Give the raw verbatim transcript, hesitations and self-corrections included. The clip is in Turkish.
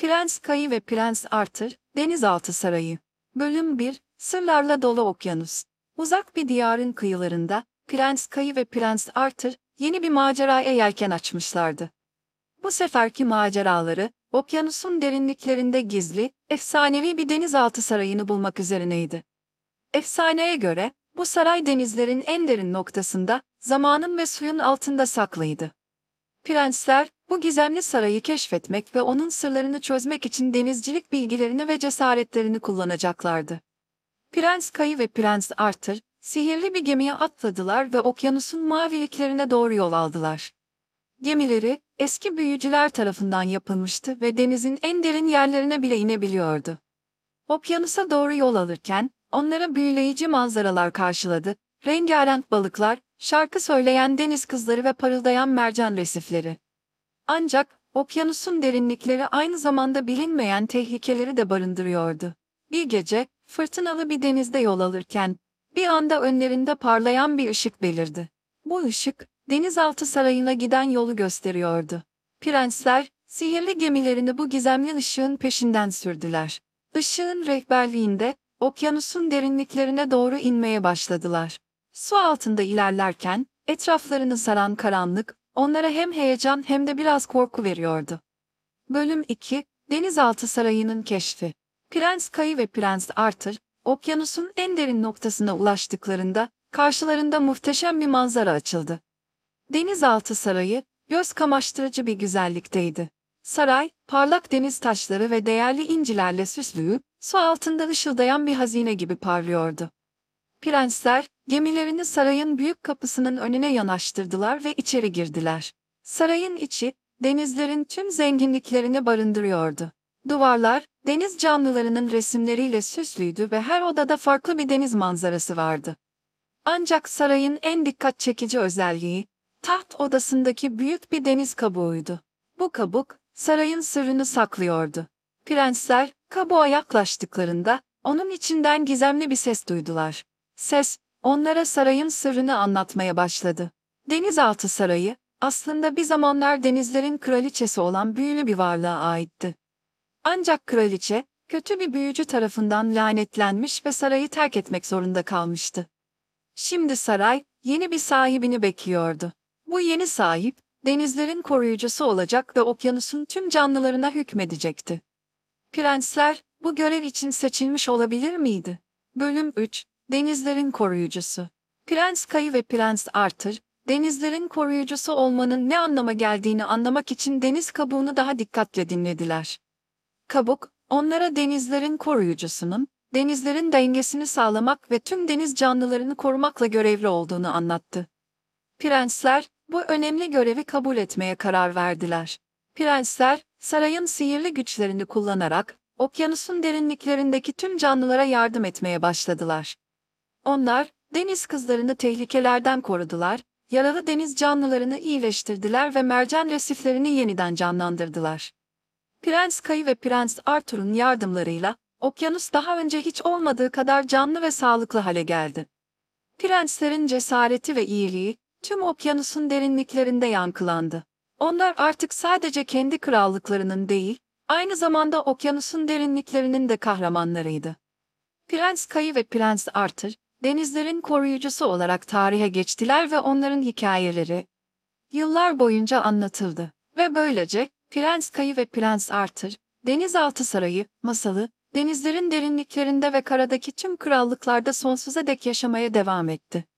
Prens Kayı ve Prens Arthur, Denizaltı Sarayı. Bölüm bir. Sırlarla dolu okyanus. Uzak bir diyarın kıyılarında, Prens Kayı ve Prens Arthur, yeni bir maceraya yelken açmışlardı. Bu seferki maceraları, okyanusun derinliklerinde gizli, efsanevi bir denizaltı sarayını bulmak üzerineydi. Efsaneye göre, bu saray denizlerin en derin noktasında, zamanın ve suyun altında saklıydı. Prensler, bu gizemli sarayı keşfetmek ve onun sırlarını çözmek için denizcilik bilgilerini ve cesaretlerini kullanacaklardı. Prens Kayı ve Prens Arthur, sihirli bir gemiye atladılar ve okyanusun maviliklerine doğru yol aldılar. Gemileri, eski büyücüler tarafından yapılmıştı ve denizin en derin yerlerine bile inebiliyordu. Okyanusa doğru yol alırken, onlara büyüleyici manzaralar karşıladı, rengarenk balıklar, şarkı söyleyen deniz kızları ve parıldayan mercan resifleri. Ancak, okyanusun derinlikleri aynı zamanda bilinmeyen tehlikeleri de barındırıyordu. Bir gece, fırtınalı bir denizde yol alırken, bir anda önlerinde parlayan bir ışık belirdi. Bu ışık, denizaltı sarayına giden yolu gösteriyordu. Prensler, sihirli gemilerini bu gizemli ışığın peşinden sürdüler. Işığın rehberliğinde, okyanusun derinliklerine doğru inmeye başladılar. Su altında ilerlerken, etraflarını saran karanlık, onlara hem heyecan hem de biraz korku veriyordu. Bölüm iki. Denizaltı Sarayı'nın keşfi. Prens Kayı ve Prens Arthur, okyanusun en derin noktasına ulaştıklarında, karşılarında muhteşem bir manzara açıldı. Denizaltı Sarayı, göz kamaştırıcı bir güzellikteydi. Saray, parlak deniz taşları ve değerli incilerle süslü, su altında ışıldayan bir hazine gibi parlıyordu. Prensler, gemilerini sarayın büyük kapısının önüne yanaştırdılar ve içeri girdiler. Sarayın içi, denizlerin tüm zenginliklerini barındırıyordu. Duvarlar, deniz canlılarının resimleriyle süslüydü ve her odada farklı bir deniz manzarası vardı. Ancak sarayın en dikkat çekici özelliği, taht odasındaki büyük bir deniz kabuğuydu. Bu kabuk, sarayın sırrını saklıyordu. Prensler, kabuğa yaklaştıklarında, onun içinden gizemli bir ses duydular. Ses, onlara sarayın sırrını anlatmaya başladı. Denizaltı Sarayı, aslında bir zamanlar denizlerin kraliçesi olan büyülü bir varlığa aitti. Ancak kraliçe, kötü bir büyücü tarafından lanetlenmiş ve sarayı terk etmek zorunda kalmıştı. Şimdi saray, yeni bir sahibini bekliyordu. Bu yeni sahip, denizlerin koruyucusu olacak ve okyanusun tüm canlılarına hükmedecekti. Prensler, bu görev için seçilmiş olabilir miydi? Bölüm üç. Denizlerin koruyucusu. Prens Kayı ve Prens Arthur, denizlerin koruyucusu olmanın ne anlama geldiğini anlamak için deniz kabuğunu daha dikkatle dinlediler. Kabuk, onlara denizlerin koruyucusunun, denizlerin dengesini sağlamak ve tüm deniz canlılarını korumakla görevli olduğunu anlattı. Prensler, bu önemli görevi kabul etmeye karar verdiler. Prensler, sarayın sihirli güçlerini kullanarak, okyanusun derinliklerindeki tüm canlılara yardım etmeye başladılar. Onlar, deniz kızlarını tehlikelerden korudular, yaralı deniz canlılarını iyileştirdiler ve mercan resiflerini yeniden canlandırdılar. Prens Kayı ve Prens Arthur'un yardımlarıyla, okyanus daha önce hiç olmadığı kadar canlı ve sağlıklı hale geldi. Prenslerin cesareti ve iyiliği, tüm okyanusun derinliklerinde yankılandı. Onlar artık sadece kendi krallıklarının değil, aynı zamanda okyanusun derinliklerinin de kahramanlarıydı. Prens Kayı ve Prens Arthur, denizlerin koruyucusu olarak tarihe geçtiler ve onların hikayeleri yıllar boyunca anlatıldı. Ve böylece, Prens Kayı ve Prens Arthur, Denizaltı Sarayı, masalı, denizlerin derinliklerinde ve karadaki tüm krallıklarda sonsuza dek yaşamaya devam etti.